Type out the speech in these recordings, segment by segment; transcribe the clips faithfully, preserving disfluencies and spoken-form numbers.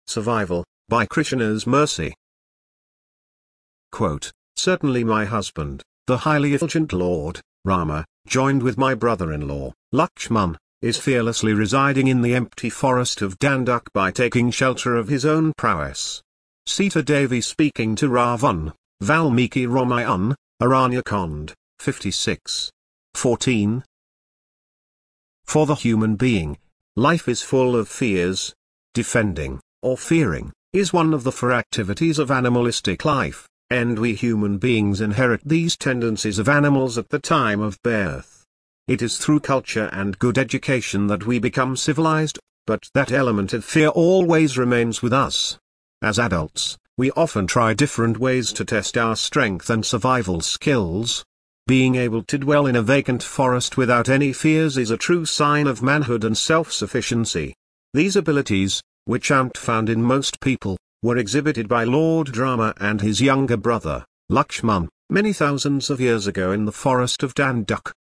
Survival, by Krishna's Mercy. Quote, "Certainly my husband, the highly effulgent Lord, Rama, joined with my brother-in-law, Lakshman, is fearlessly residing in the empty forest of Danduk by taking shelter of his own prowess." Sita Devi speaking to Ravan, Valmiki Ramayan, Aranyakand, fifty-six. fourteen. For the human being, life is full of fears. Defending, or fearing, is one of the four activities of animalistic life, and we human beings inherit these tendencies of animals at the time of birth. It is through culture and good education that we become civilized, but that element of fear always remains with us. As adults, we often try different ways to test our strength and survival skills. Being able to dwell in a vacant forest without any fears is a true sign of manhood and self-sufficiency. These abilities, which aren't found in most people, were exhibited by Lord Rama and his younger brother, Lakshman, many thousands of years ago in the forest of Danduk.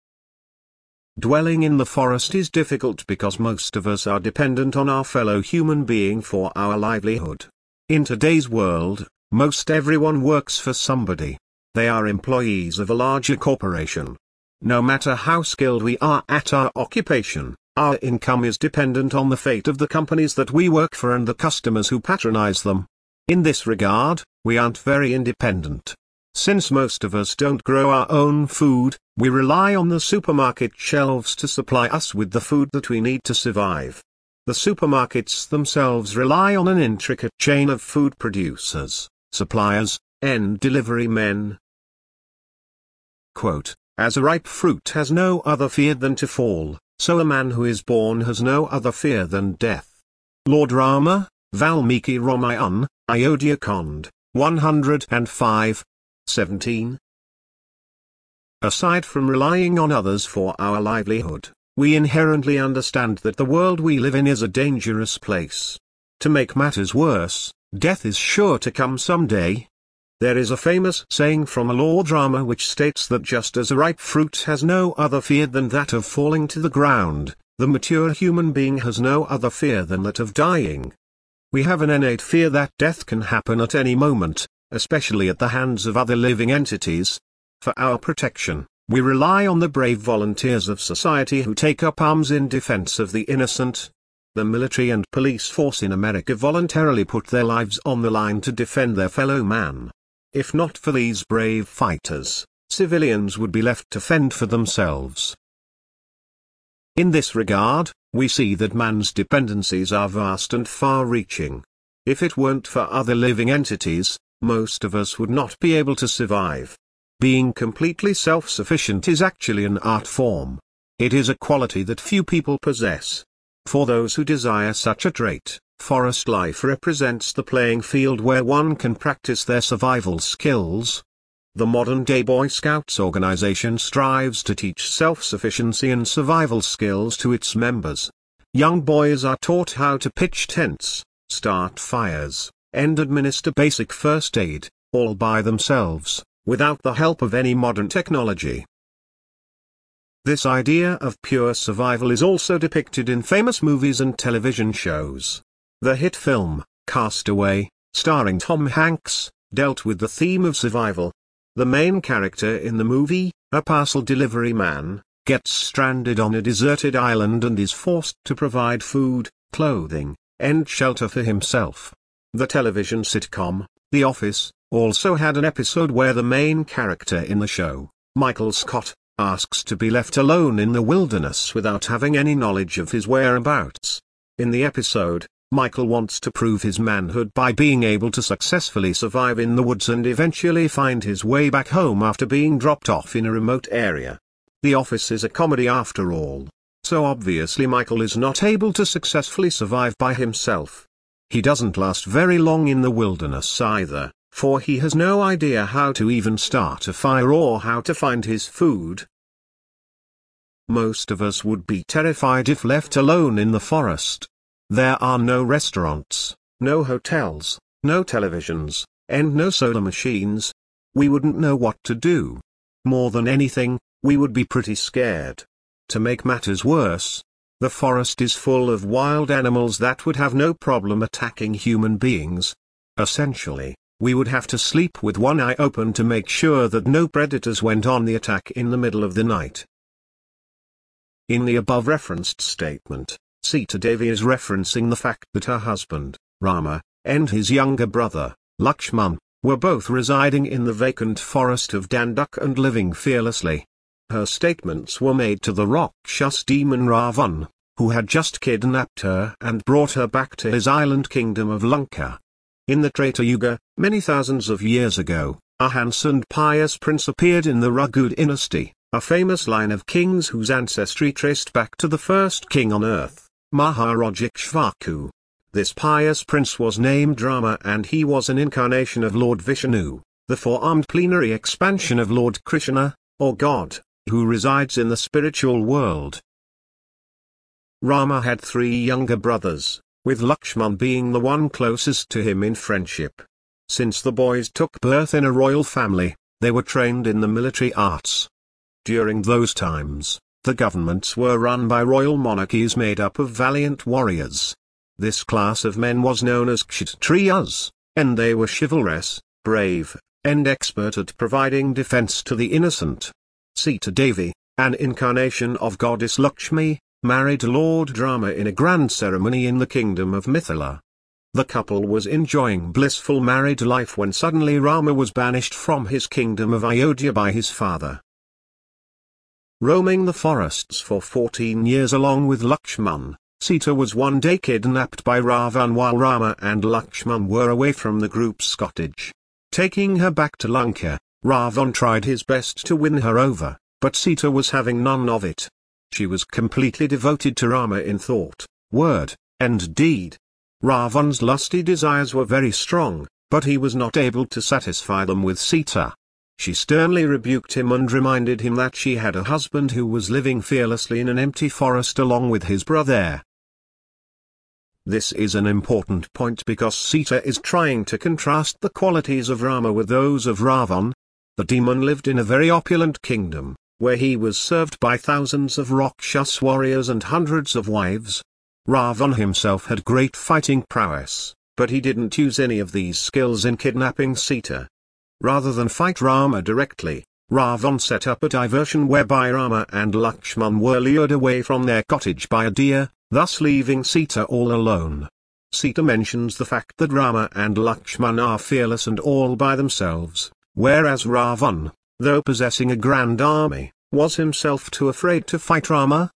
Dwelling in the forest is difficult because most of us are dependent on our fellow human being for our livelihood. In today's world, most everyone works for somebody. They are employees of a larger corporation. No matter how skilled we are at our occupation, our income is dependent on the fate of the companies that we work for and the customers who patronize them. In this regard, we aren't very independent. Since most of us don't grow our own food, we rely on the supermarket shelves to supply us with the food that we need to survive. The supermarkets themselves rely on an intricate chain of food producers, suppliers, and delivery men. Quote, "As a ripe fruit has no other fear than to fall, so a man who is born has no other fear than death." Lord Rama, Valmiki Ramayan, Ayodhya Kand, one hundred five. seventeen. Aside from relying on others for our livelihood, we inherently understand that the world we live in is a dangerous place. To make matters worse, death is sure to come someday. There is a famous saying from Lord Rama which states that just as a ripe fruit has no other fear than that of falling to the ground, the mature human being has no other fear than that of dying. We have an innate fear that death can happen at any moment, especially at the hands of other living entities. For our protection, we rely on the brave volunteers of society who take up arms in defense of the innocent. The military and police force in America voluntarily put their lives on the line to defend their fellow man. If not for these brave fighters, civilians would be left to fend for themselves. In this regard, we see that man's dependencies are vast and far-reaching. If it weren't for other living entities, most of us would not be able to survive. Being completely self-sufficient is actually an art form. It is a quality that few people possess. For those who desire such a trait, forest life represents the playing field where one can practice their survival skills. The modern-day Boy Scouts organization strives to teach self-sufficiency and survival skills to its members. Young boys are taught how to pitch tents, start fires, and administer basic first aid, all by themselves, without the help of any modern technology. This idea of pure survival is also depicted in famous movies and television shows. The hit film, Castaway, starring Tom Hanks, dealt with the theme of survival. The main character in the movie, a parcel delivery man, gets stranded on a deserted island and is forced to provide food, clothing, and shelter for himself. The television sitcom, The Office, also had an episode where the main character in the show, Michael Scott, asks to be left alone in the wilderness without having any knowledge of his whereabouts. In the episode, Michael wants to prove his manhood by being able to successfully survive in the woods and eventually find his way back home after being dropped off in a remote area. The Office is a comedy after all, so obviously Michael is not able to successfully survive by himself. He doesn't last very long in the wilderness either, for he has no idea how to even start a fire or how to find his food. Most of us would be terrified if left alone in the forest. There are no restaurants, no hotels, no televisions, and no soda machines. We wouldn't know what to do. More than anything, we would be pretty scared. To make matters worse, The forest is full of wild animals that would have no problem attacking human beings. Essentially, we would have to sleep with one eye open to make sure that no predators went on the attack in the middle of the night. In the above referenced statement, Sita Devi is referencing the fact that her husband, Rama, and his younger brother, Lakshman, were both residing in the vacant forest of Danduk and living fearlessly. Her statements were made to the Rakshas demon Ravan, who had just kidnapped her and brought her back to his island kingdom of Lanka. In the Treta Yuga, many thousands of years ago, a handsome and pious prince appeared in the Raghu dynasty, a famous line of kings whose ancestry traced back to the first king on earth, Maharaja Ikshvaku. This pious prince was named Rama, and he was an incarnation of Lord Vishnu, the four-armed plenary expansion of Lord Krishna, or God, who resides in the spiritual world. Rama had three younger brothers, with Lakshman being the one closest to him in friendship. Since the boys took birth in a royal family, they were trained in the military arts. During those times, the governments were run by royal monarchies made up of valiant warriors. This class of men was known as Kshatriyas, and they were chivalrous, brave, and expert at providing defense to the innocent. Sita Devi, an incarnation of goddess Lakshmi, married Lord Rama in a grand ceremony in the kingdom of Mithila. The couple was enjoying blissful married life when suddenly Rama was banished from his kingdom of Ayodhya by his father. Roaming the forests for fourteen years along with Lakshman, Sita was one day kidnapped by Ravan while Rama and Lakshman were away from the group's cottage. Taking her back to Lanka, Ravan tried his best to win her over, but Sita was having none of it. She was completely devoted to Rama in thought, word, and deed. Ravan's lusty desires were very strong, but he was not able to satisfy them with Sita. She sternly rebuked him and reminded him that she had a husband who was living fearlessly in an empty forest along with his brother. This is an important point because Sita is trying to contrast the qualities of Rama with those of Ravan. The demon lived in a very opulent kingdom, where he was served by thousands of Rakshas warriors and hundreds of wives. Ravan himself had great fighting prowess, but he didn't use any of these skills in kidnapping Sita. Rather than fight Rama directly, Ravan set up a diversion whereby Rama and Lakshman were lured away from their cottage by a deer, thus leaving Sita all alone. Sita mentions the fact that Rama and Lakshman are fearless and all by themselves, whereas Ravan, though possessing a grand army, was himself too afraid to fight Rama.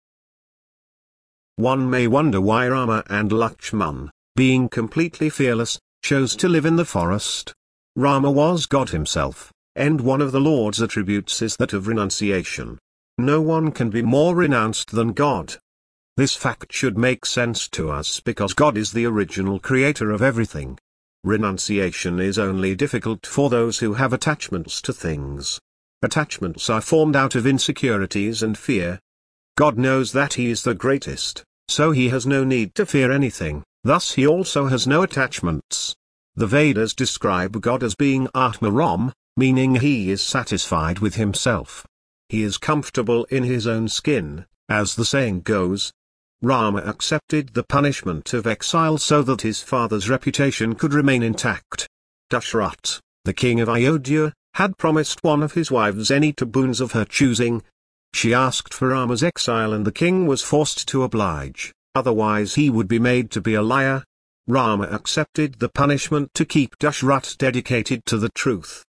One may wonder why Rama and Lakshman, being completely fearless, chose to live in the forest. Rama was God himself, and one of the Lord's attributes is that of renunciation. No one can be more renounced than God. This fact should make sense to us because God is the original creator of everything. Renunciation is only difficult for those who have attachments to things. Attachments are formed out of insecurities and fear. God knows that He is the greatest, so He has no need to fear anything, thus He also has no attachments. The Vedas describe God as being Atmaram, meaning He is satisfied with Himself. He is comfortable in His own skin, as the saying goes. Rama accepted the punishment of exile so that his father's reputation could remain intact. Dashrath, the king of Ayodhya, had promised one of his wives any two boons of her choosing. She asked for Rama's exile and the king was forced to oblige, otherwise he would be made to be a liar. Rama accepted the punishment to keep Dashrath dedicated to the truth.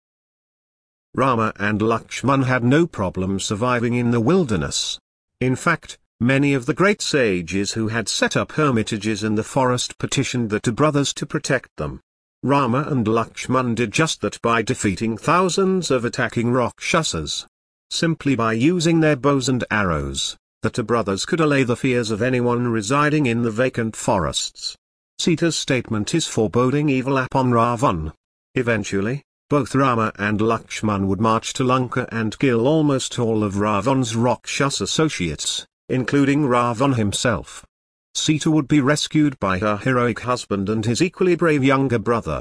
Rama and Lakshman had no problem surviving in the wilderness. In fact, many of the great sages who had set up hermitages in the forest petitioned the two brothers to protect them. Rama and Lakshman did just that by defeating thousands of attacking Rakshasas. Simply by using their bows and arrows, the two brothers could allay the fears of anyone residing in the vacant forests. Sita's statement is foreboding evil upon Ravan. Eventually, both Rama and Lakshman would march to Lanka and kill almost all of Ravan's Rakshas associates, including Ravan himself. Sita would be rescued by her heroic husband and his equally brave younger brother.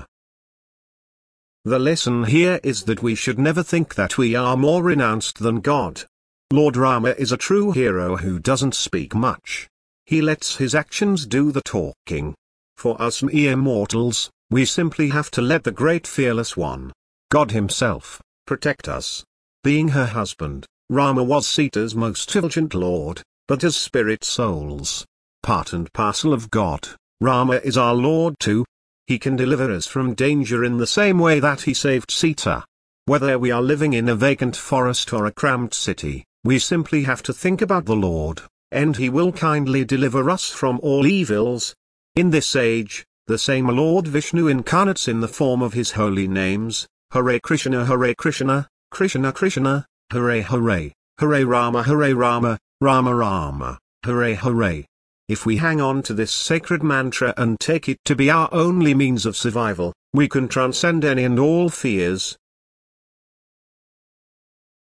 The lesson here is that we should never think that we are more renounced than God. Lord Rama is a true hero who doesn't speak much. He lets his actions do the talking. For us mere mortals, we simply have to let the great fearless one, God himself, protect us. Being her husband, Rama was Sita's most effulgent lord, but as spirit souls, part and parcel of God, Rama is our Lord too. He can deliver us from danger in the same way that he saved Sita. Whether we are living in a vacant forest or a cramped city, we simply have to think about the Lord, and he will kindly deliver us from all evils. In this age, the same Lord Vishnu incarnates in the form of his holy names, Hare Krishna Hare Krishna, Krishna Krishna, Hare Hare, Hare Rama Hare Rama, Rama Rama, Hare Hare. If we hang on to this sacred mantra and take it to be our only means of survival, we can transcend any and all fears,